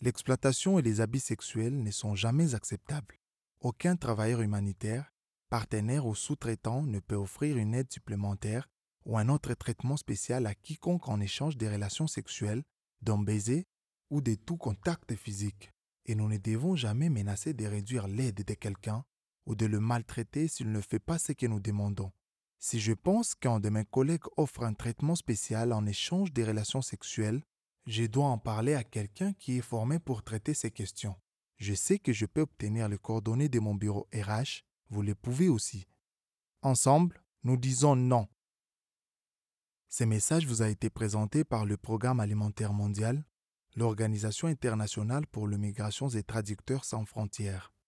L'exploitation et les abus sexuels ne sont jamais acceptables. Aucun travailleur humanitaire, partenaire ou sous-traitant ne peut offrir une aide supplémentaire ou un autre traitement spécial à quiconque en échange des relations sexuelles, d'un baiser ou de tout contact physique. Et nous ne devons jamais menacer de réduire l'aide de quelqu'un ou de le maltraiter s'il ne fait pas ce que nous demandons. Si je pense qu'un de mes collègues offre un traitement spécial en échange des relations sexuelles, je dois en parler à quelqu'un qui est formé pour traiter ces questions. Je sais que je peux obtenir les coordonnées de mon bureau RH, vous les pouvez aussi. Ensemble, nous disons non. Ce message vous a été présenté par le Programme alimentaire mondial, l'Organisation internationale pour les migrations et traducteurs sans frontières.